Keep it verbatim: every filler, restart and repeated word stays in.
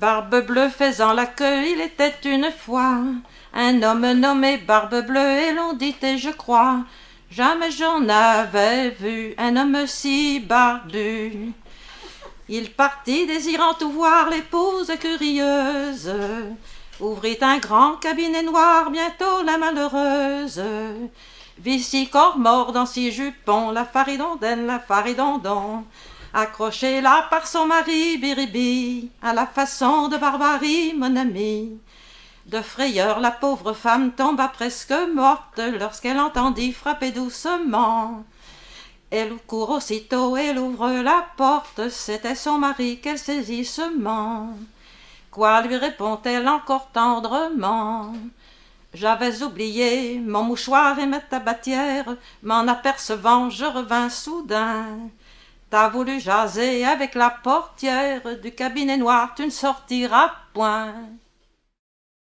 Barbe bleue faisant la queue, il était une fois un homme nommé Barbe bleue, et l'on dit, et je crois, jamais j'en avais vu un homme si barbu. Il partit désirant tout voir, l'épouse curieuse ouvrit un grand cabinet noir, bientôt la malheureuse vit six corps morts dans six jupons, la faridondaine, la faridondon, accrochée là par son mari, biribi, à la façon de barbarie, mon ami. De frayeur, la pauvre femme tomba presque morte lorsqu'elle entendit frapper doucement. Elle court aussitôt, elle ouvre la porte, c'était son mari qu'elle saisit seulement. Quoi lui répond-elle encore tendrement? J'avais oublié mon mouchoir et ma tabatière, m'en apercevant, je revins soudain. T'as voulu jaser avec la portière du cabinet noir, tu ne sortiras point.